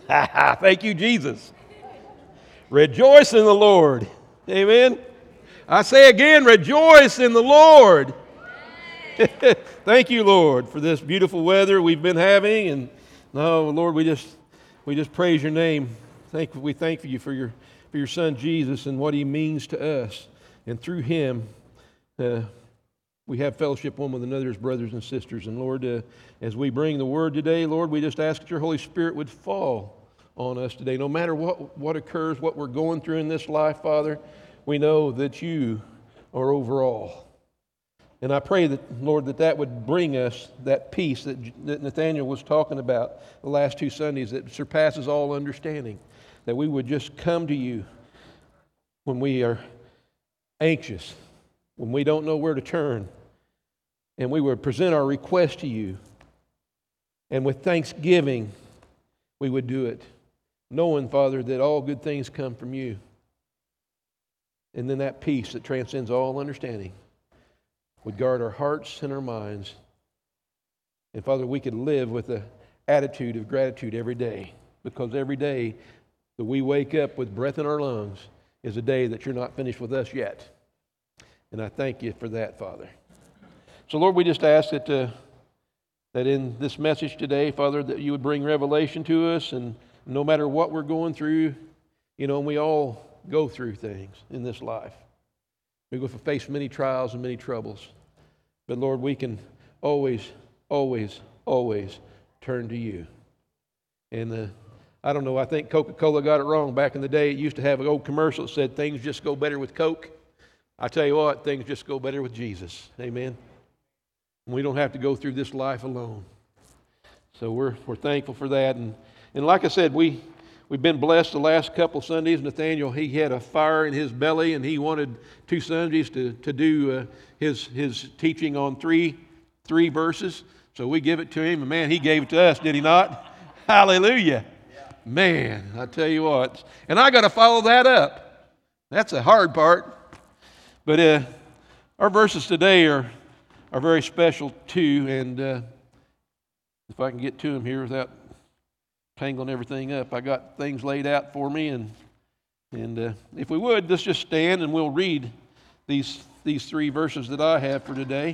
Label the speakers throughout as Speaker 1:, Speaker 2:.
Speaker 1: Thank you, Jesus. Rejoice in the Lord. Amen. I say again, rejoice in the Lord. Thank you, Lord, for this beautiful weather we've been having. And no, Lord, we just praise your name. We thank you for your son Jesus and what he means to us. And through him, we have fellowship one with another as brothers and sisters. And Lord, as we bring the word today, Lord, we just ask that your Holy Spirit would fall on us today. No matter what occurs, what we're going through in this life, Father, we know that you are over all. And I pray that, Lord, that would bring us that peace that Nathaniel was talking about the last 2 Sundays that surpasses all understanding. That we would just come to you when we are anxious, when we don't know where to turn, and we would present our request to you. And with thanksgiving, we would do it, knowing, Father, that all good things come from you. And then that peace that transcends all understanding would guard our hearts and our minds. And Father, we could live with an attitude of gratitude every day, because every day that we wake up with breath in our lungs is a day that you're not finished with us yet. And I thank you for that, Father. So Lord, we just ask that in this message today, Father, that you would bring revelation to us, and no matter what we're going through, and we all go through things in this life. We go face many trials and many troubles. But Lord, we can always, always, always turn to you. And I don't know, I think Coca-Cola got it wrong. Back in the day, it used to have an old commercial that said, things just go better with Coke. I tell you what, things just go better with Jesus. Amen. And we don't have to go through this life alone. So we're thankful for that. And like I said, we've been blessed the last couple Sundays. Nathaniel, he had a fire in his belly, and he wanted 2 Sundays to do his teaching on three verses. So we give it to him, and man, he gave it to us, did he not? Hallelujah. Yeah. Man, I tell you what. And I got to follow that up. That's the hard part. But our verses today are very special too, and if I can get to them here without tangling everything up, I got things laid out for me, and if we would, let's just stand and we'll read these 3 verses that I have for today.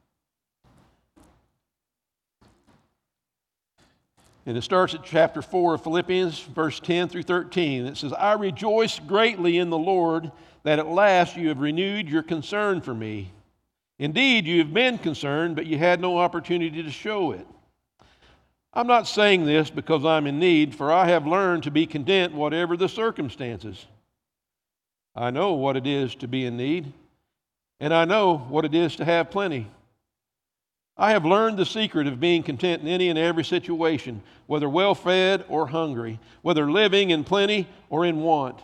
Speaker 1: And it starts at chapter 4 of Philippians, verse 10 through 13. It says, I rejoice greatly in the Lord that at last you have renewed your concern for me. Indeed, you have been concerned, but you had no opportunity to show it. I'm not saying this because I'm in need, for I have learned to be content whatever the circumstances. I know what it is to be in need, and I know what it is to have plenty. I have learned the secret of being content in any and every situation, whether well-fed or hungry, whether living in plenty or in want.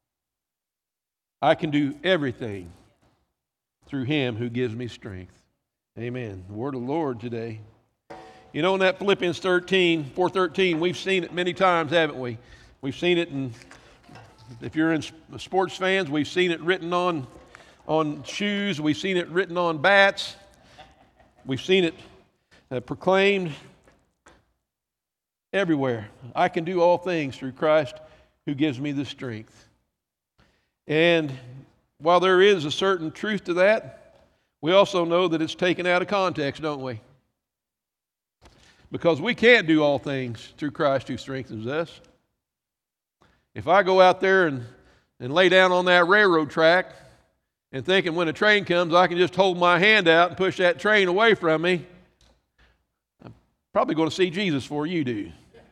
Speaker 1: I can do everything through him who gives me strength. Amen. The word of the Lord today. In that Philippians 4:13, we've seen it many times, haven't we? We've seen it, and if you're in sports fans, we've seen it written on shoes. We've seen it written on bats. We've seen it proclaimed everywhere. I can do all things through Christ who gives me the strength. And while there is a certain truth to that, we also know that it's taken out of context, don't we? Because we can't do all things through Christ who strengthens us. If I go out there and lay down on that railroad track and thinking when a train comes I can just hold my hand out and push that train away from me, I'm probably going to see Jesus before you do.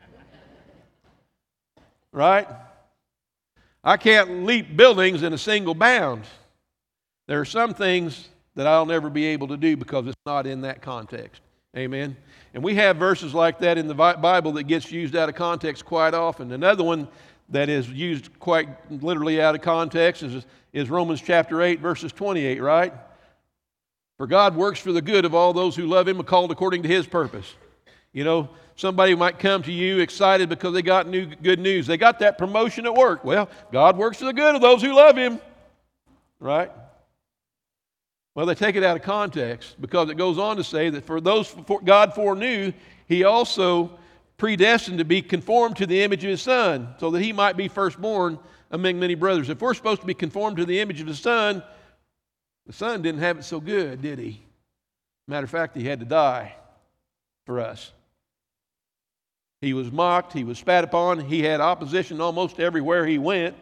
Speaker 1: Right? I can't leap buildings in a single bound. There are some things that I'll never be able to do because it's not in that context. Amen. And we have verses like that in the Bible that gets used out of context quite often. Another one that is used quite literally out of context is Romans chapter 8, verses 28, right? For God works for the good of all those who love him and called according to his purpose. Somebody might come to you excited because they got good news. They got that promotion at work. Well, God works for the good of those who love him, right? Well, they take it out of context because it goes on to say that for those God foreknew, he also predestined to be conformed to the image of His Son, so that He might be firstborn among many brothers. If we're supposed to be conformed to the image of the Son didn't have it so good, did He? Matter of fact, He had to die for us. He was mocked, He was spat upon, He had opposition almost everywhere He went.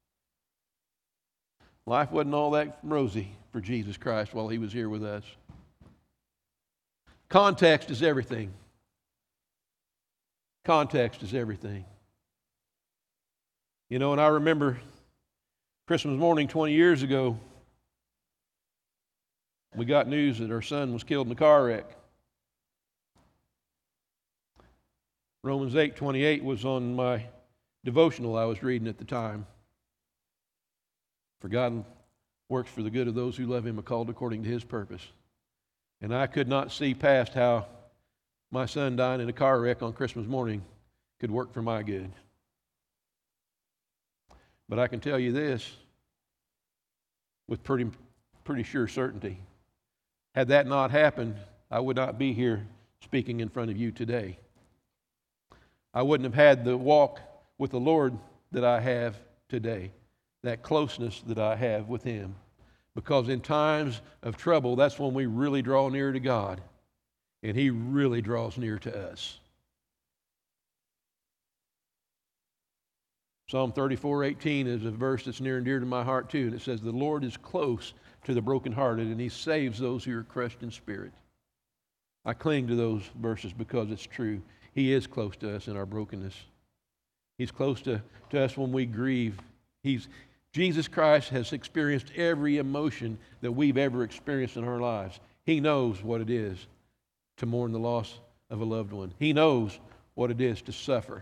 Speaker 1: Life wasn't all that rosy for Jesus Christ while He was here with us. Context is everything. Context is everything. You know, and I remember Christmas morning 20 years ago, we got news that our son was killed in a car wreck. Romans 8:28 was on my devotional I was reading at the time. For God works for the good of those who love Him, are called according to His purpose. And I could not see past how my son dying in a car wreck on Christmas morning could work for my good. But I can tell you this with pretty sure certainty. Had that not happened, I would not be here speaking in front of you today. I wouldn't have had the walk with the Lord that I have today, that closeness that I have with Him. Because in times of trouble, that's when we really draw near to God, and He really draws near to us. Psalm 34:18 is a verse that's near and dear to my heart too, and it says, "The Lord is close to the brokenhearted, and He saves those who are crushed in spirit." I cling to those verses because it's true. He is close to us in our brokenness. He's close to us when we grieve. Jesus Christ has experienced every emotion that we've ever experienced in our lives. He knows what it is to mourn the loss of a loved one. He knows what it is to suffer.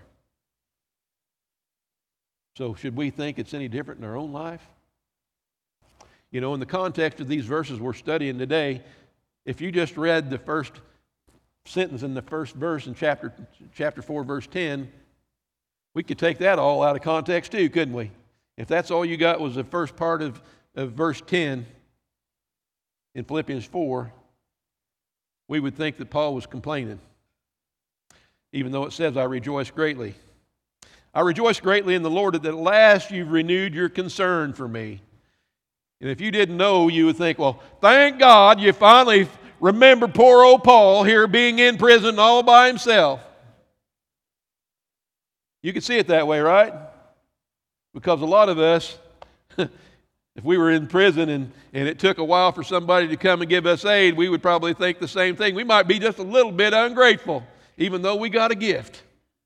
Speaker 1: So should we think it's any different in our own life? You know, in the context of these verses we're studying today, if you just read the first sentence in the first verse in chapter 4, verse 10, we could take that all out of context too, couldn't we? If that's all you got was the first part of verse 10 in Philippians 4, we would think that Paul was complaining, even though it says, "I rejoice greatly. I rejoice greatly in the Lord that at last you've renewed your concern for me." And if you didn't know, you would think, well, thank God you finally remember poor old Paul here being in prison all by himself. You could see it that way, right? Because a lot of us, if we were in prison and it took a while for somebody to come and give us aid, we would probably think the same thing. We might be just a little bit ungrateful, even though we got a gift.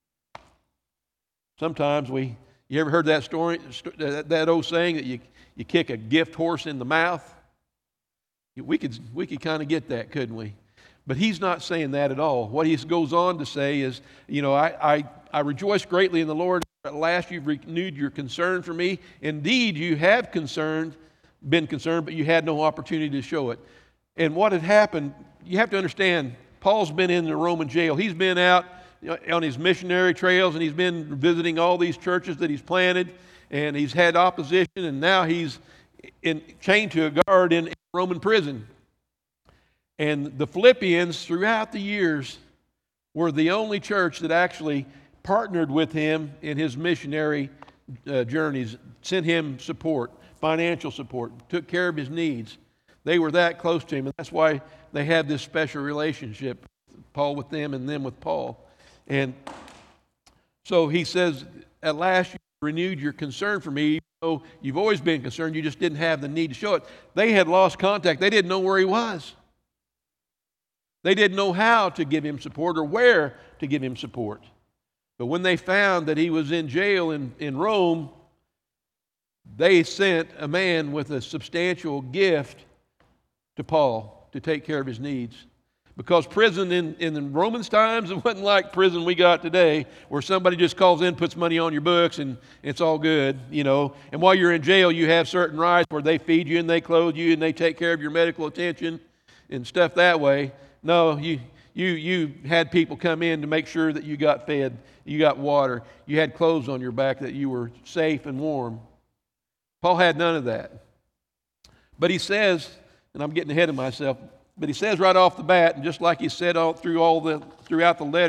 Speaker 1: Sometimes you ever heard that story, that old saying that you kick a gift horse in the mouth? We could kind of get that, couldn't we? But he's not saying that at all. What he goes on to say is, you know, I rejoice greatly in the Lord. At last you've renewed your concern for me. Indeed, you have been concerned, but you had no opportunity to show it. And what had happened, you have to understand, Paul's been in the Roman jail. He's been out on his missionary trails, and he's been visiting all these churches that he's planted, and he's had opposition, and now he's chained to a guard in Roman prison. And the Philippians, throughout the years, were the only church that actually partnered with him in his missionary journeys, sent him support, financial support, took care of his needs. They were that close to him, and that's why they had this special relationship, Paul with them and them with Paul. And so he says, at last you renewed your concern for me. So you've always been concerned, you just didn't have the need to show it. They had lost contact. They didn't know where he was. They didn't know how to give him support or where to give him support. But when they found that he was in jail in Rome, they sent a man with a substantial gift to Paul to take care of his needs. Because prison in the Romans' times, it wasn't like prison we got today, where somebody just calls in, puts money on your books, and it's all good, you know. And while you're in jail, you have certain rights where they feed you and they clothe you and they take care of your medical attention and stuff that way. No, you had people come in to make sure that you got fed, you got water, you had clothes on your back, that you were safe and warm. Paul had none of that. But he says, and I'm getting ahead of myself, but he says right off the bat, and just like he said throughout the letter,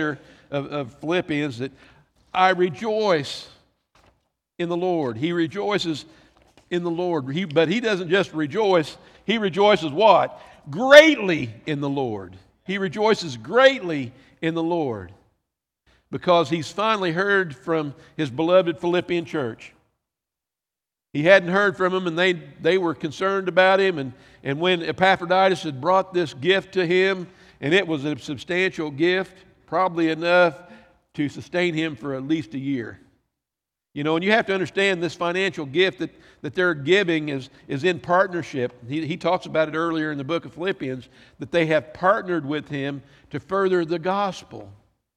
Speaker 1: of Philippians that I rejoice in the Lord. He rejoices in the Lord. But he doesn't just rejoice. He rejoices what? Greatly in the Lord. He rejoices greatly in the Lord because he's finally heard from his beloved Philippian church. He hadn't heard from them, and they were concerned about him. And when Epaphroditus had brought this gift to him, and it was a substantial gift, probably enough to sustain him for at least a year. You know, and you have to understand this financial gift that they're giving is in partnership. He talks about it earlier in the book of Philippians, that they have partnered with him to further the gospel.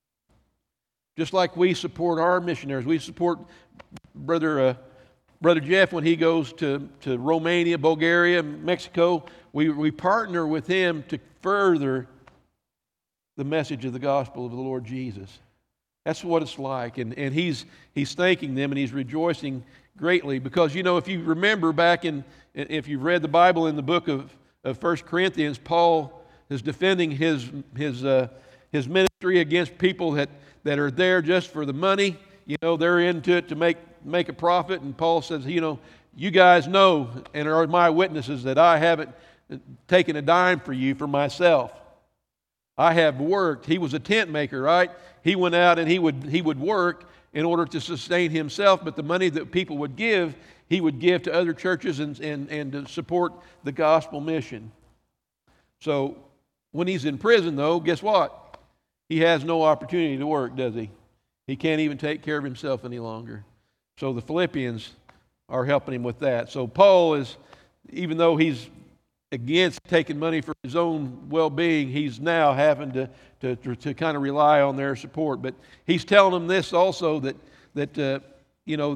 Speaker 1: Just like we support our missionaries. We support Brother Jeff when he goes to Romania, Bulgaria, Mexico. We partner with him to further the message of the gospel of the Lord Jesus. That's what it's like. And he's thanking them and he's rejoicing greatly because, you know, if you remember back if you've read the Bible in the book of 1 Corinthians, Paul is defending his ministry against people that are there just for the money. You know, they're into it to make a profit. And Paul says, you know, you guys know and are my witnesses that I haven't taken a dime for you for myself. I have worked. He was a tent maker, right? He went out and he would work in order to sustain himself, but the money that people would give, he would give to other churches and to support the gospel mission. So when he's in prison, though, guess what? He has no opportunity to work, does he? He can't even take care of himself any longer. So the Philippians are helping him with that. So Paul is, even though he's against taking money for his own well-being, he's now having to kind of rely on their support. But he's telling them this also that you know,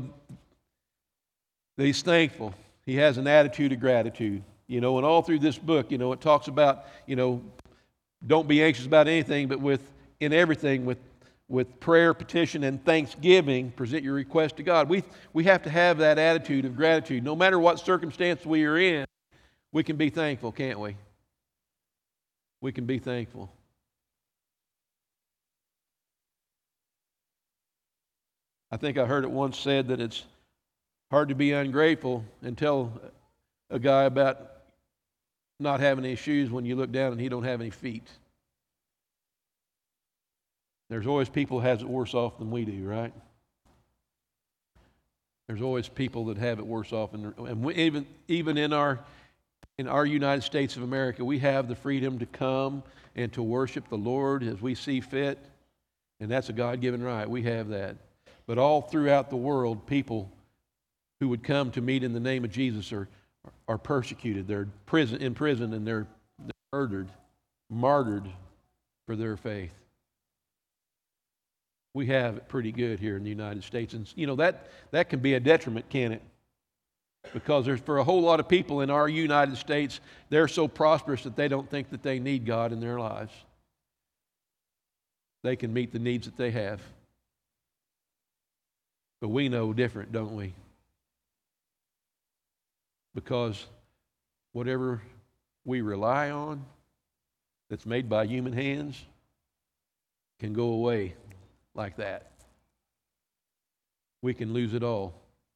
Speaker 1: that he's thankful. He has an attitude of gratitude. You know, and all through this book, you know, it talks about, you know, don't be anxious about anything, but in everything with prayer, petition, and thanksgiving, present your request to God. We have to have that attitude of gratitude. No matter what circumstance we are in, we can be thankful, can't we? We can be thankful. I think I heard it once said that it's hard to be ungrateful and tell a guy about not having any shoes when you look down and he don't have any feet. There's always people who has it worse off than we do, right? There's always people that have it worse off, and we, even in our United States of America, we have the freedom to come and to worship the Lord as we see fit, and that's a God-given right. We have that. But all throughout the world, people who would come to meet in the name of Jesus are persecuted. They're in prison, and they're murdered, martyred for their faith. We have it pretty good here in the United States, and you know that can be a detriment, can it? Because there's, for a whole lot of people in our United States, they're so prosperous that they don't think that they need God in their lives. They can meet the needs that they have. But we know different, don't we? Because whatever we rely on that's made by human hands can go away like that. We can lose it all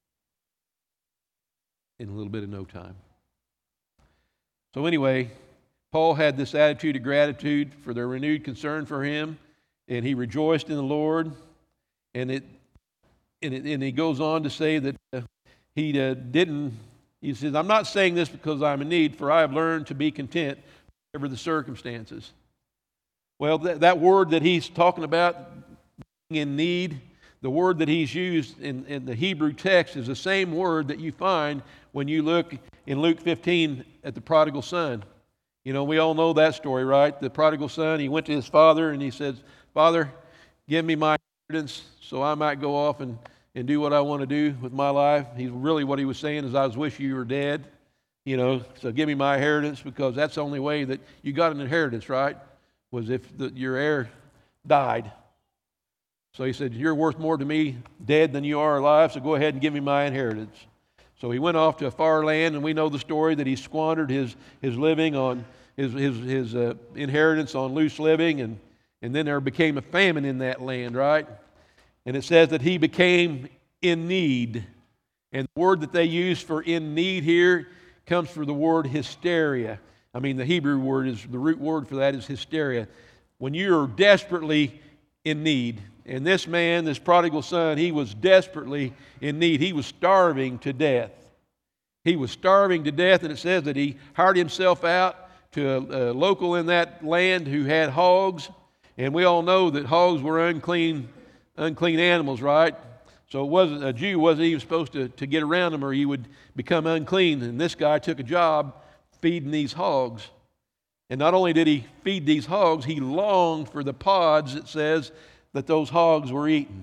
Speaker 1: in a little bit of no time. So anyway, Paul had this attitude of gratitude for their renewed concern for him, and he rejoiced in the Lord. And he goes on to say that he didn't. He says, "I'm not saying this because I'm in need, for I have learned to be content, whatever the circumstances." Well, that word that he's talking about, being in need, the word that he's used in the Hebrew text is the same word that you find when you look in Luke 15 at the prodigal son. You know, we all know that story, right? The prodigal son, he went to his father and he says, "Father, give me my inheritance so I might go off and do what I want to do with my life." What he was saying is, "I was wish you were dead, you know, so give me my inheritance," because that's the only way that you got an inheritance, right? Was if your heir died. So he said, "You're worth more to me dead than you are alive, so go ahead and give me my inheritance." So he went off to a far land, and we know the story that he squandered his living on his inheritance on loose living, And then there became a famine in that land, right? And it says that he became in need. And the word that they use for in need here comes from the word hysteria. I mean, the Hebrew word is, the root word for that is hysteria. When you're desperately in need. And this man, this prodigal son, he was desperately in need. He was starving to death. He was starving to death, and it says that he hired himself out to a local in that land who had hogs. And we all know that hogs were unclean animals, right? So a Jew wasn't even supposed to get around them or he would become unclean. And this guy took a job feeding these hogs. And not only did he feed these hogs, he longed for the pods, it says, that those hogs were eating.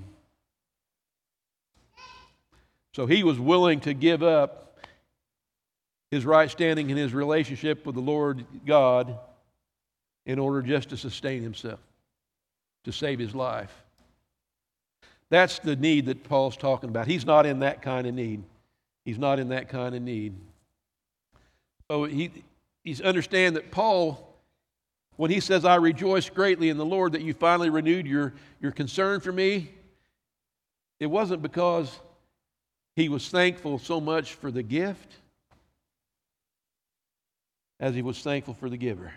Speaker 1: So he was willing to give up his right standing in his relationship with the Lord God in order just to sustain himself, to save his life. That's the need that Paul's talking about. He's not in that kind of need. He's not in that kind of need. So he's understand that Paul, when he says, I rejoice greatly in the Lord that you finally renewed your concern for me, it wasn't because he was thankful so much for the gift as he was thankful for the giver.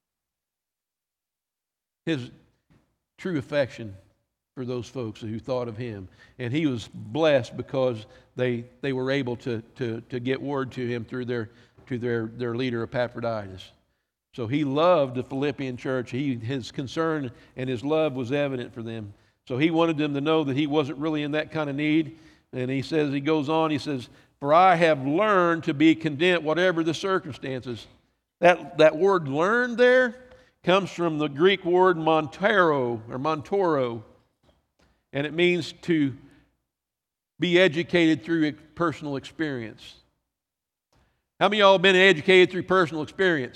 Speaker 1: His true affection for those folks who thought of him. And he was blessed because they were able to get word to him through their leader Epaphroditus. So he loved the Philippian church. His concern and his love was evident for them. So he wanted them to know that he wasn't really in that kind of need. And he goes on, he says, for I have learned to be content whatever the circumstances. That word learned there comes from the Greek word montoro, and it means to be educated through personal experience. How many of y'all have been educated through personal experience?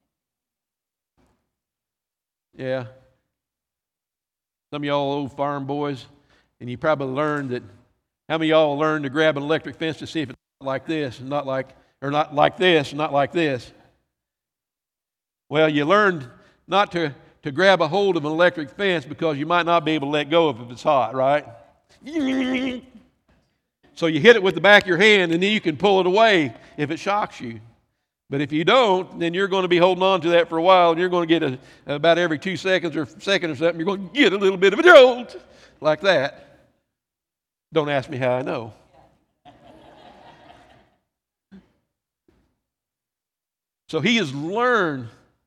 Speaker 1: Yeah. Some of y'all old farm boys, and you probably learned that. How many of y'all learned to grab an electric fence to see if it's like this and not like this and not like this? Well, you learned not to grab a hold of an electric fence because you might not be able to let go if it's hot, right? So you hit it with the back of your hand and then you can pull it away if it shocks you. But if you don't, then you're going to be holding on to that for a while and you're going to get about every 2 seconds or second or something, you're going to get a little bit of a jolt like that. Don't ask me how I know. So he has learned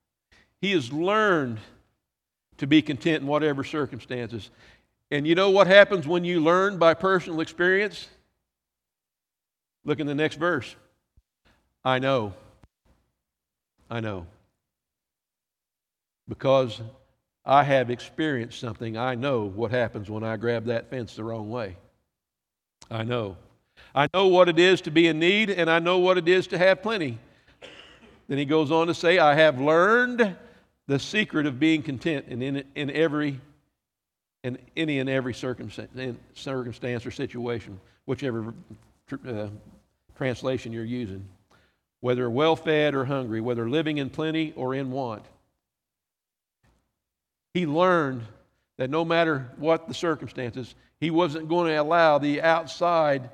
Speaker 1: to be content in whatever circumstances. And you know what happens when you learn by personal experience? Look in the next verse. I know. Because I have experienced something. I know what happens when I grab that fence the wrong way. I know what it is to be in need, and I know what it is to have plenty. Then he goes on to say, I have learned the secret of being content in any and every circumstance or situation, whichever translation you're using, whether well-fed or hungry, whether living in plenty or in want. He learned that no matter what the circumstances, he wasn't going to allow the outside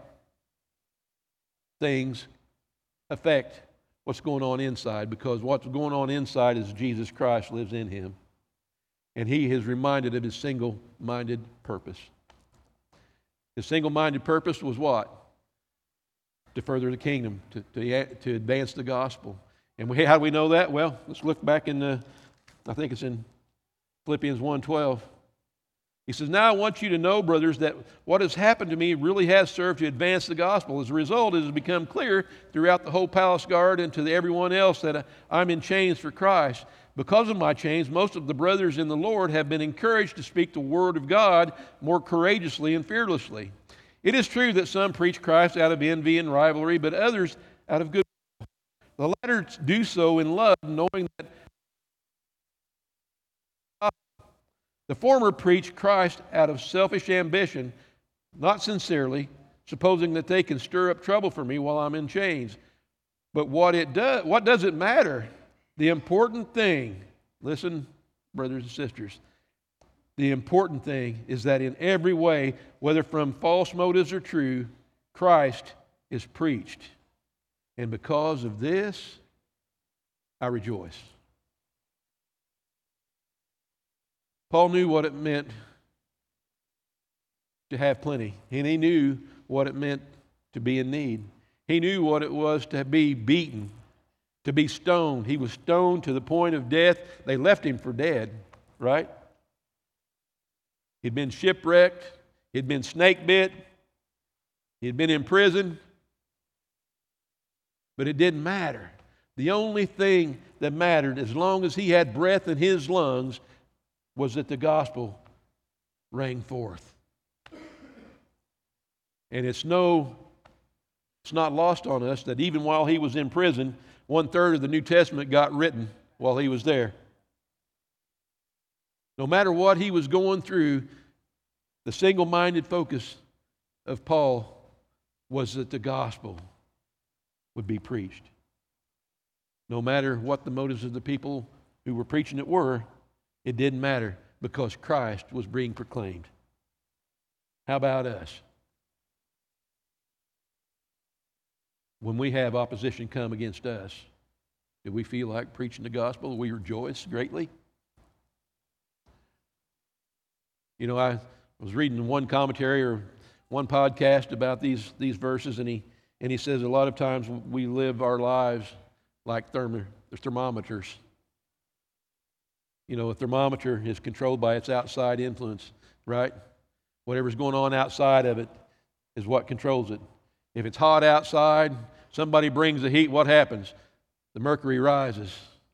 Speaker 1: things affect what's going on inside, because what's going on inside is Jesus Christ lives in him. And he is reminded of his single-minded purpose. His single-minded purpose was what? To further the kingdom, to advance the gospel. And how do we know that? Well, let's look back I think it's in Philippians 1:12. He says, now I want you to know, brothers, that what has happened to me really has served to advance the gospel. As a result, it has become clear throughout the whole palace guard and to everyone else that I'm in chains for Christ. Because of my chains, most of the brothers in the Lord have been encouraged to speak the word of God more courageously and fearlessly. It is true that some preach Christ out of envy and rivalry, but others out of good will. The latter do so in love, knowing that the former preach Christ out of selfish ambition, not sincerely, supposing that they can stir up trouble for me while I'm in chains. But what does it matter? The important thing, listen, brothers and sisters, the important thing is that in every way, whether from false motives or true, Christ is preached. And because of this, I rejoice. Paul knew what it meant to have plenty, and he knew what it meant to be in need. He knew what it was to be beaten, to be stoned. He was stoned to the point of death. They left him for dead, right? He'd been shipwrecked. He'd been snake bit. He'd been in prison. But it didn't matter. The only thing that mattered, as long as he had breath in his lungs, was that the gospel rang forth. And it's not lost on us that even while he was in prison, 1/3 of the New Testament got written while he was there. No matter what he was going through, the single-minded focus of Paul was that the gospel would be preached. No matter what the motives of the people who were preaching it were, it didn't matter because Christ was being proclaimed. How about us? When we have opposition come against us, do we feel like preaching the gospel? Do we rejoice greatly? You know, I was reading one commentary or one podcast about these verses, and he says a lot of times we live our lives like thermometers. You know, a thermometer is controlled by its outside influence, right? Whatever's going on outside of it is what controls it. If it's hot outside, somebody brings the heat, what happens? The mercury rises.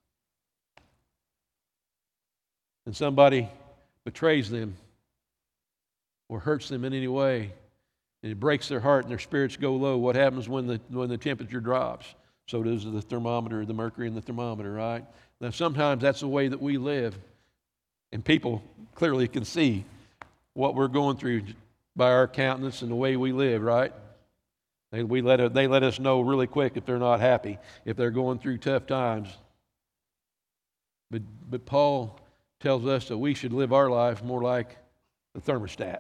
Speaker 1: And somebody betrays them or hurts them in any way, and it breaks their heart and their spirits go low. What happens when the temperature drops? So does the thermometer, the mercury in the thermometer, right? Now sometimes that's the way that we live, and people clearly can see what we're going through by our countenance and the way we live, right? They let us know really quick if they're not happy, if they're going through tough times. But Paul tells us that we should live our life more like the thermostat.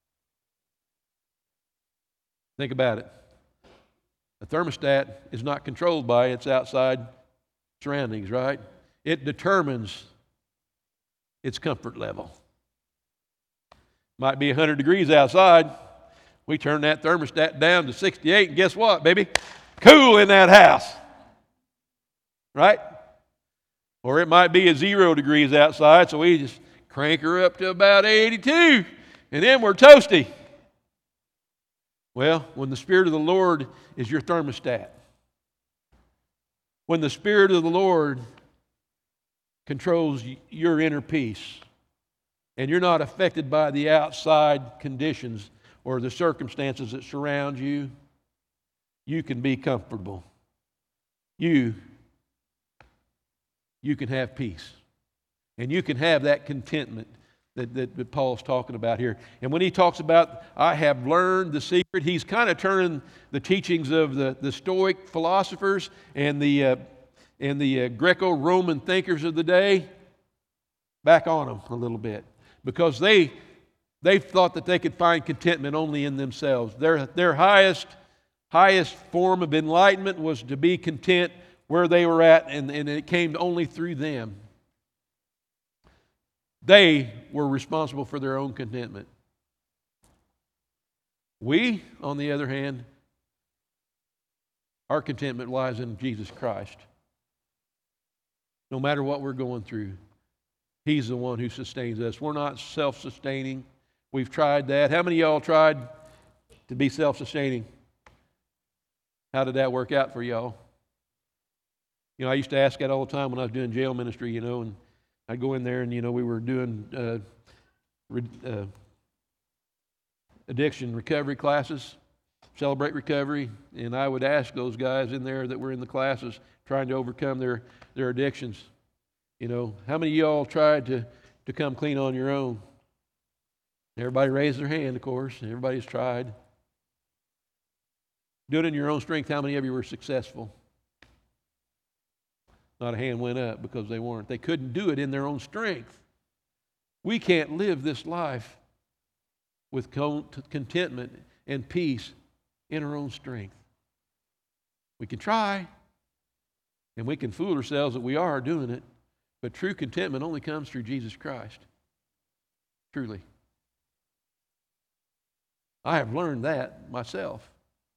Speaker 1: Think about it. A thermostat is not controlled by its outside surroundings, right? It determines its comfort level. Might be 100 degrees outside. We turn that thermostat down to 68, and guess what, baby? Cool in that house. Right? Or it might be 0 degrees outside, so we just crank her up to about 82, and then we're toasty. Well, when the Spirit of the Lord is your thermostat, when the Spirit of the Lord controls your inner peace, and you're not affected by the outside conditions or the circumstances that surround you, you can be comfortable. You can have peace. And you can have that contentment that Paul's talking about here. And when he talks about, I have learned the secret, he's kind of turning the teachings of the Stoic philosophers and the Greco-Roman thinkers of the day back on them a little bit. Because they thought that they could find contentment only in themselves. Their highest form of enlightenment was to be content where they were at, and it came only through them. They were responsible for their own contentment. We, on the other hand, our contentment lies in Jesus Christ. No matter what we're going through, He's the one who sustains us. We're not self-sustaining. We've tried that. How many of y'all tried to be self-sustaining? How did that work out for y'all? You know, I used to ask that all the time when I was doing jail ministry, you know, and I'd go in there and, you know, we were doing addiction recovery classes, Celebrate Recovery, and I would ask those guys in there that were in the classes trying to overcome their addictions, you know, how many of y'all tried to come clean on your own? Everybody raised their hand, of course. Everybody's tried. Do it in your own strength. How many of you were successful? Not a hand went up because they weren't. They couldn't do it in their own strength. We can't live this life with contentment and peace in our own strength. We can try, and we can fool ourselves that we are doing it, but true contentment only comes through Jesus Christ. Truly. I have learned that myself.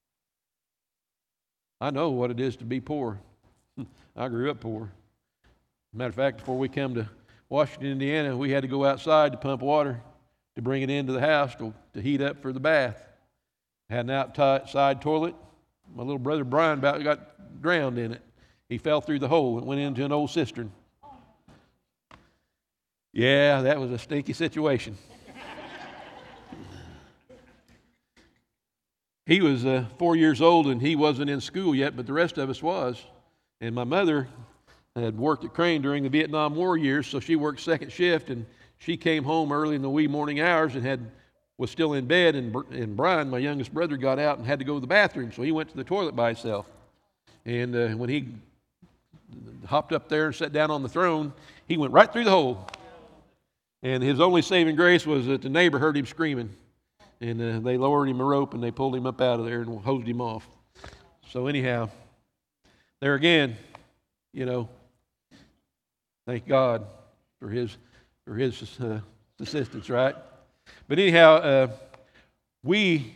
Speaker 1: I know what it is to be poor. I grew up poor. Matter of fact, before we come to Washington, Indiana, we had to go outside to pump water to bring it into the house to heat up for the bath. Had an outside toilet. My little brother Brian about got drowned in it. He fell through the hole and went into an old cistern. Yeah, that was a stinky situation. He was 4 years old and he wasn't in school yet, but the rest of us was. And my mother had worked at Crane during the Vietnam War years, so she worked second shift, and she came home early in the wee morning hours and was still in bed, and Brian, my youngest brother, got out and had to go to the bathroom, so he went to the toilet by himself. And when he hopped up there and sat down on the throne, he went right through the hole. And his only saving grace was that the neighbor heard him screaming. And they lowered him a rope and they pulled him up out of there and hosed him off. So anyhow, there again, thank God for his assistance, right? But anyhow, we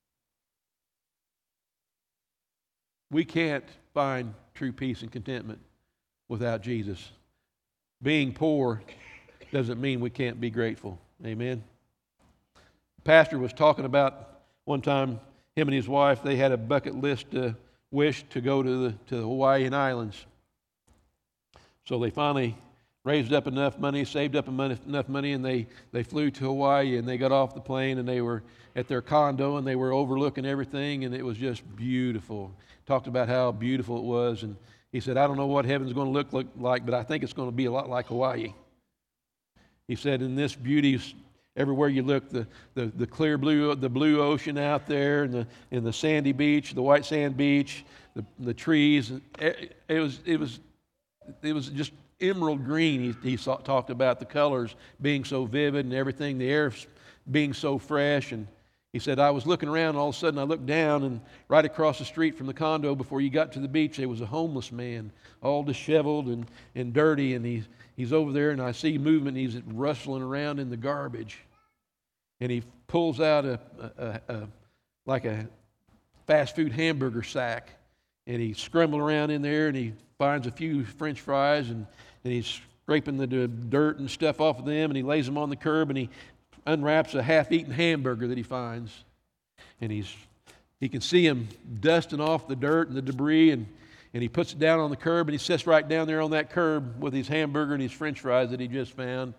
Speaker 1: can't find true peace and contentment without Jesus. Being poor doesn't mean we can't be grateful. Amen. The pastor was talking about one time, him and his wife, they had a bucket list wish to go to the Hawaiian Islands. So they finally raised up enough money, saved up enough money, and they flew to Hawaii, and they got off the plane, and they were at their condo, and they were overlooking everything, and it was just beautiful. Talked about how beautiful it was, and he said, I don't know what heaven's going to look like, but I think it's going to be a lot like Hawaii. He said, in this beauty, everywhere you look, the clear blue, the blue ocean out there, and the sandy beach, the white sand beach, the trees, it was just emerald green. He talked about the colors being so vivid and everything, the air being so fresh. And he said, I was looking around, and all of a sudden I looked down, and right across the street from the condo, before you got to the beach, there was a homeless man, all disheveled and dirty, and he's over there, and I see movement, and he's rustling around in the garbage. And he pulls out like a fast food hamburger sack, and he's scrambling around in there, and he finds a few French fries, and he's scraping the dirt and stuff off of them, and he lays them on the curb, and he unwraps a half-eaten hamburger that he finds. And he can see him dusting off the dirt and the debris, and he puts it down on the curb, and he sits right down there on that curb with his hamburger and his French fries that he just found.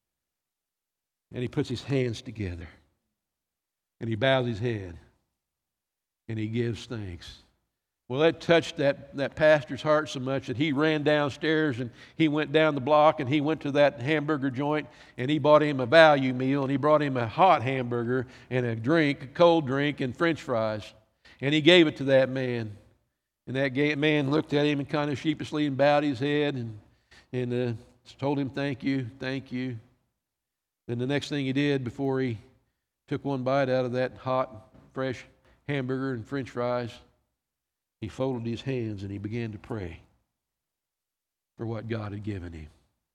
Speaker 1: And he puts his hands together, and he bows his head, and he gives thanks. Well, that touched that pastor's heart so much that he ran downstairs, and he went down the block, and he went to that hamburger joint, and he bought him a value meal, and he brought him a hot hamburger and a cold drink, and French fries. And he gave it to that man. And that man looked at him and kind of sheepishly and bowed his head and told him, thank you, thank you. Then the next thing he did before he took one bite out of that hot, fresh hamburger and French fries, he folded his hands and he began to pray for what God had given him.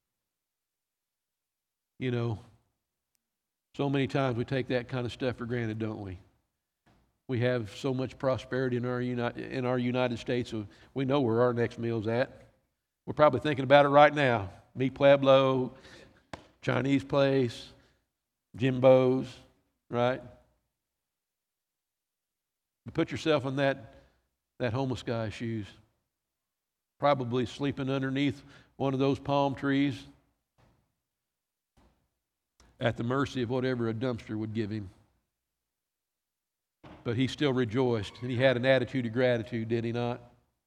Speaker 1: So many times we take that kind of stuff for granted, don't we? We have so much prosperity in our United States, so we know where our next meal's at. We're probably thinking about it right now. Meat Pueblo, Chinese place, Jimbo's, right? But put yourself in that homeless guy's shoes, probably sleeping underneath one of those palm trees at the mercy of whatever a dumpster would give him. But he still rejoiced, and he had an attitude of gratitude, did he not?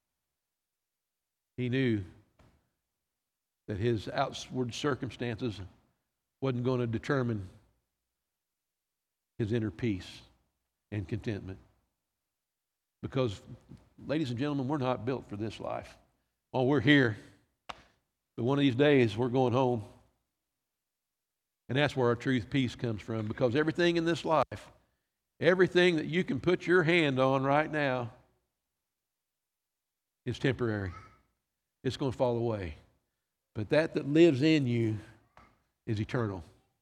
Speaker 1: He knew that his outward circumstances wasn't going to determine his inner peace and contentment. Because, ladies and gentlemen, we're not built for this life. Oh, we're here, but one of these days we're going home. And that's where our truth peace comes from, because everything in this life, everything that you can put your hand on right now is temporary. It's going to fall away. But that lives in you is eternal.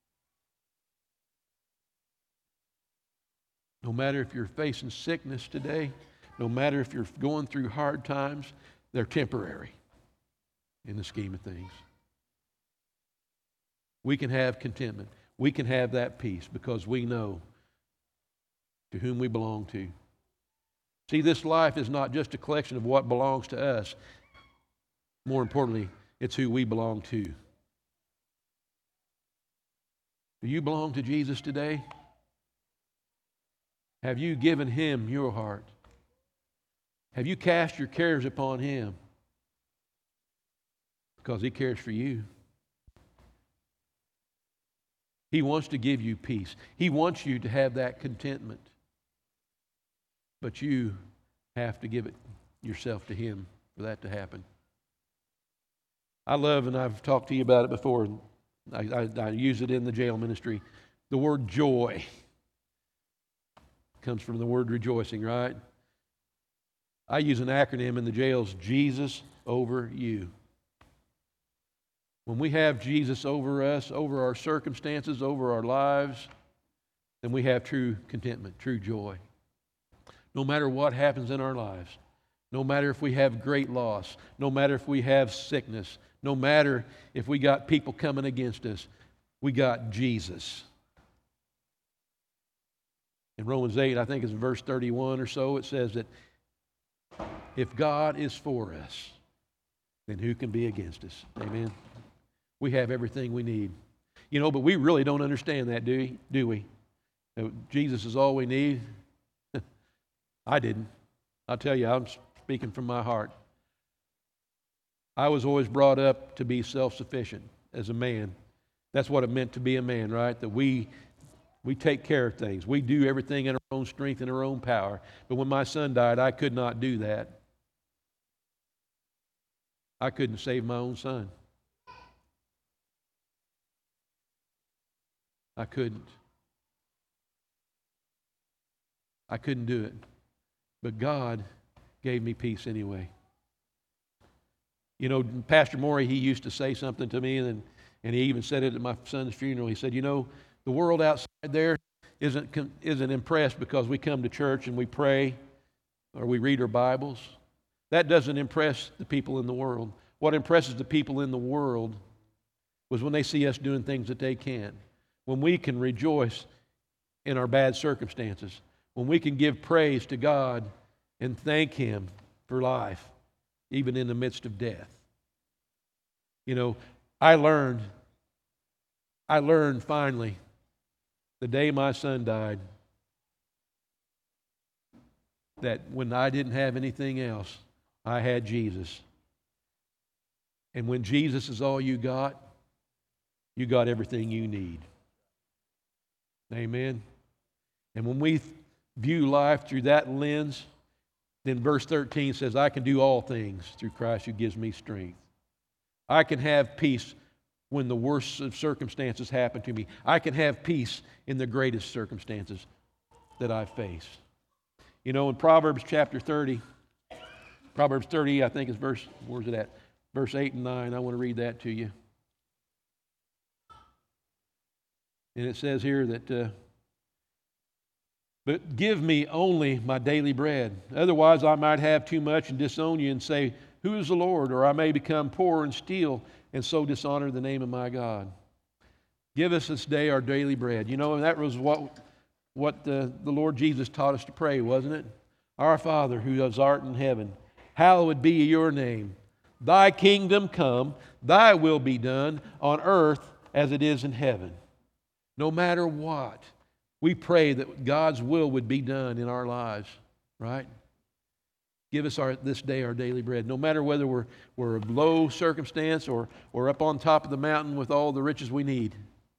Speaker 1: No matter if you're facing sickness today, no matter if you're going through hard times, they're temporary in the scheme of things. We can have contentment. We can have that peace because we know to whom we belong to. See, this life is not just a collection of what belongs to us. More importantly, it's who we belong to. Do you belong to Jesus today? Have you given Him your heart? Have you cast your cares upon Him? Because He cares for you. He wants to give you peace. He wants you to have that contentment. But you have to give it yourself to Him for that to happen. I love, and I've talked to you about it before, I use it in the jail ministry, the word joy comes from the word rejoicing, right? I use an acronym in the jails, Jesus over you. When we have Jesus over us, over our circumstances, over our lives, then we have true contentment, true joy. No matter what happens in our lives, no matter if we have great loss, no matter if we have sickness, no matter if we got people coming against us, we got Jesus. In Romans 8, I think it's verse 31 or so, it says that if God is for us, then who can be against us? Amen. We have everything we need. You know, but we really don't understand that, do we? Jesus is all we need. I didn't. I'll tell you, I'm speaking from my heart. I was always brought up to be self-sufficient as a man. That's what it meant to be a man, right? That we take care of things. We do everything in our own strength and our own power. But when my son died, I could not do that. I couldn't save my own son. I couldn't. I couldn't do it. But God gave me peace anyway. You know, Pastor Morey, he used to say something to me, and he even said it at my son's funeral. He said, you know, the world outside there isn't impressed because we come to church and we pray or we read our Bibles. That doesn't impress the people in the world. What impresses the people in the world was when they see us doing things that they can't. When we can rejoice in our bad circumstances. When we can give praise to God and thank Him for life, even in the midst of death. You know, I learned finally, the day my son died, that when I didn't have anything else, I had Jesus. And when Jesus is all you got everything you need. Amen. And when we view life through that lens, then verse 13 says, I can do all things through Christ who gives me strength. I can have peace when the worst of circumstances happen to me. I can have peace in the greatest circumstances that I face. You know, in Proverbs chapter 30, I think is where's it at? Verse 8 and 9, I want to read that to you. And it says here that, but give me only my daily bread. Otherwise I might have too much and disown you and say, who is the Lord? Or I may become poor and steal and so dishonor the name of my God. Give us this day our daily bread. You know, and that was what the Lord Jesus taught us to pray, wasn't it? Our Father who art in heaven, hallowed be your name. Thy kingdom come, thy will be done on earth as it is in heaven. No matter what, we pray that God's will would be done in our lives, right? Give us this day our daily bread. No matter whether we're a low circumstance or up on top of the mountain with all the riches we need,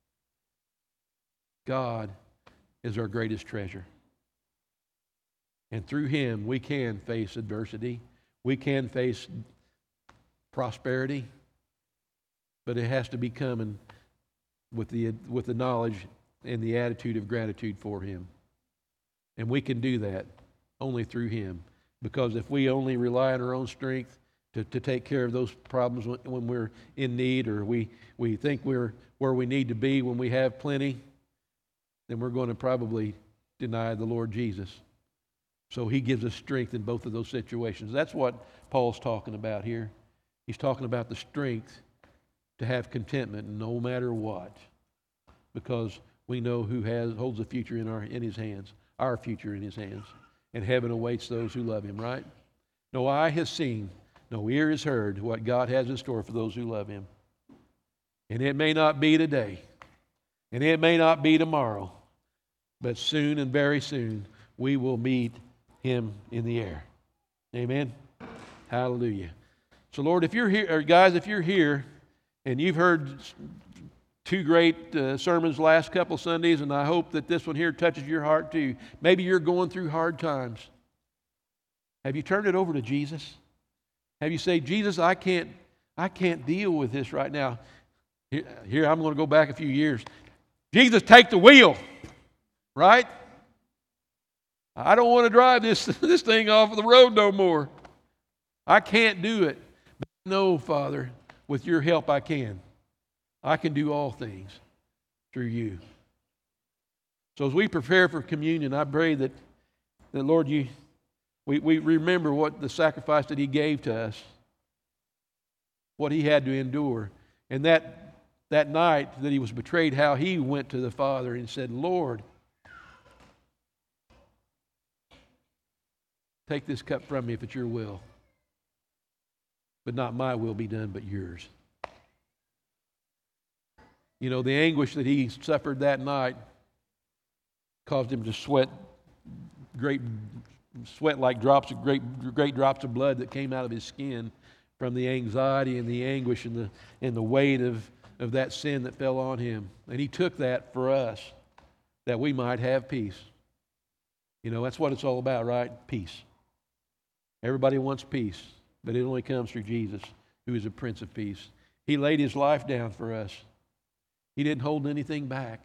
Speaker 1: God is our greatest treasure. And through Him, we can face adversity. We can face prosperity. But it has to be coming with the knowledge and the attitude of gratitude for Him. And we can do that only through Him. Because if we only rely on our own strength to take care of those problems when we're in need, or we think we're where we need to be when we have plenty, then we're going to probably deny the Lord Jesus. So He gives us strength in both of those situations. That's what Paul's talking about here. He's talking about the strength to have contentment no matter what, because we know who holds the future in His hands, our future in His hands, and heaven awaits those who love Him, right? No eye has seen, no ear has heard what God has in store for those who love Him. And it may not be today, and it may not be tomorrow, but soon and very soon we will meet Him in the air. Amen? Hallelujah. So Lord, if you're here, or guys, if you're here and you've heard two great sermons the last couple Sundays, and I hope that this one here touches your heart too. Maybe you're going through hard times. Have you turned it over to Jesus? Have you said, Jesus, I can't deal with this right now. Here I'm going to go back a few years. Jesus, take the wheel. Right? I don't want to drive this thing off of the road no more. I can't do it. But no, Father, with your help I can. I can do all things through you. So as we prepare for communion, I pray that Lord, we remember what the sacrifice that He gave to us, what He had to endure. And that night that He was betrayed, how He went to the Father and said, Lord, take this cup from me if it's your will. But not my will be done, but yours. You know, the anguish that He suffered that night caused Him to sweat like drops of great drops of blood that came out of His skin from the anxiety and the anguish and the weight of that sin that fell on Him. And He took that for us, that we might have peace. You know, that's what it's all about, right? Peace. Everybody wants peace, but it only comes through Jesus, who is a Prince of Peace. He laid His life down for us. He didn't hold anything back.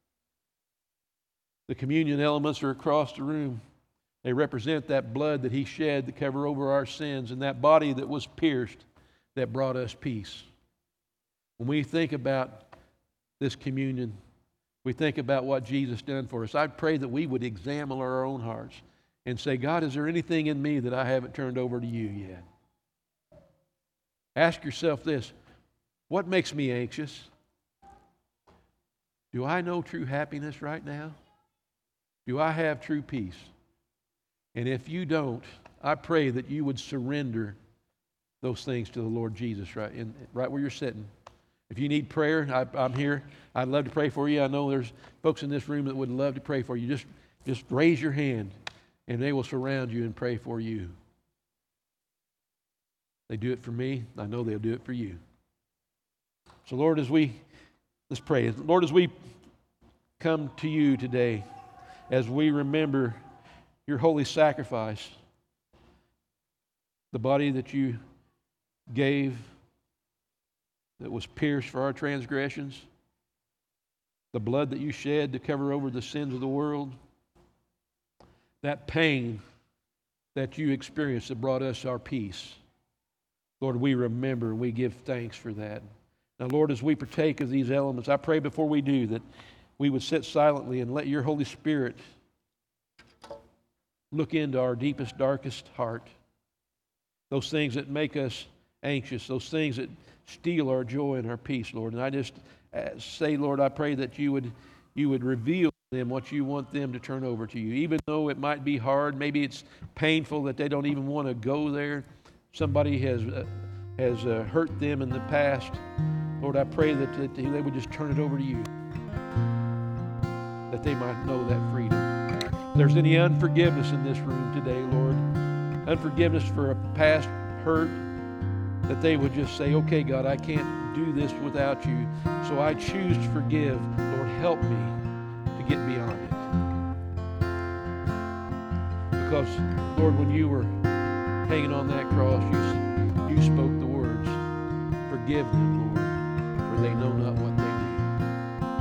Speaker 1: The communion elements are across the room. They represent that blood that He shed to cover over our sins, and that body that was pierced that brought us peace. When we think about this communion, we think about what Jesus done for us. I pray that we would examine our own hearts and say, God, is there anything in me that I haven't turned over to you yet? Ask yourself this: what makes me anxious? Do I know true happiness right now? Do I have true peace? And if you don't, I pray that you would surrender those things to the Lord Jesus right where you're sitting. If you need prayer, I'm here. I'd love to pray for you. I know there's folks in this room that would love to pray for you. Just raise your hand, and they will surround you and pray for you. They do it for me. I know they'll do it for you. So Lord, let's pray. Lord, as we come to you today, as we remember your holy sacrifice, the body that you gave that was pierced for our transgressions, the blood that you shed to cover over the sins of the world, that pain that you experienced that brought us our peace. Lord, we remember and we give thanks for that. Now, Lord, as we partake of these elements, I pray before we do that we would sit silently and let your Holy Spirit look into our deepest, darkest heart. Those things that make us anxious, those things that steal our joy and our peace, Lord. And I just say, Lord, I pray that you would reveal to them what you want them to turn over to you. Even though it might be hard, maybe it's painful that they don't even want to go there. Somebody has hurt them in the past. Lord, I pray that they would just turn it over to you, that they might know that freedom. If there's any unforgiveness in this room today, Lord, unforgiveness for a past hurt, that they would just say, okay, God, I can't do this without you, so I choose to forgive. Lord, help me to get beyond it. Because, Lord, when you were hanging on that cross, you spoke the words, forgive them, Lord, for they know not what they do.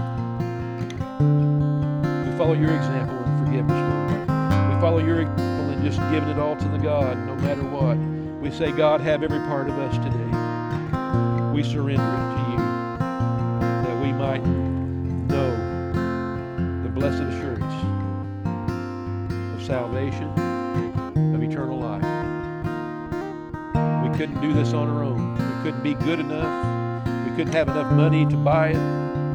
Speaker 1: We follow your example in forgiveness, Lord. We follow your example in just giving it all to the God, no matter what. We say, God, have every part of us today. We surrender it to you, that we might know the blessed assurance of salvation, of eternal life. We couldn't do this on our own. We couldn't be good enough. We couldn't have enough money to buy it.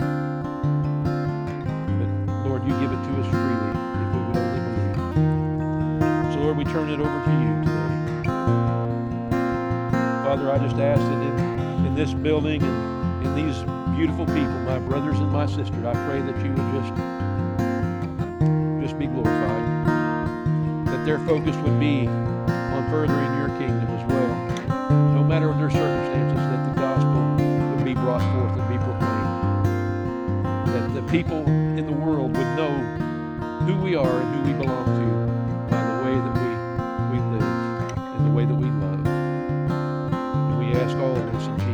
Speaker 1: But Lord, you give it to us freely if we would only believe. So Lord, we turn it over to you today. Father, I just ask that in this building and in these beautiful people, my brothers and my sisters, I pray that you would just be glorified. That their focus would be on furthering your kingdom as well. No matter their circumstances, that the gospel would be brought forth and be proclaimed. That the people in the world would know who we are and who we belong to by the way that we live and the way that we love. And we ask all of this in Jesus' name.